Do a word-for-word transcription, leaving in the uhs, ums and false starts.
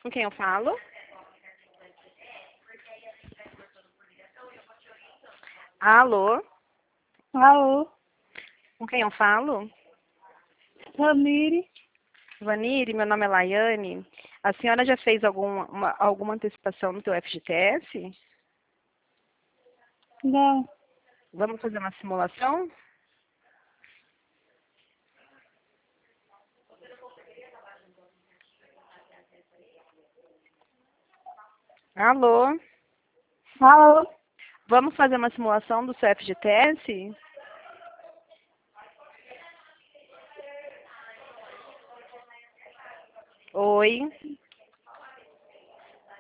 Com quem eu falo? Alô? Alô, Com quem eu falo? Ramire? Vanire, meu nome é Laiane. A senhora já fez alguma, uma- alguma antecipação no teu F G T S? Não. Vamos fazer uma simulação? Alô? Alô, Vamos fazer uma simulação do seu F G T S? Oi?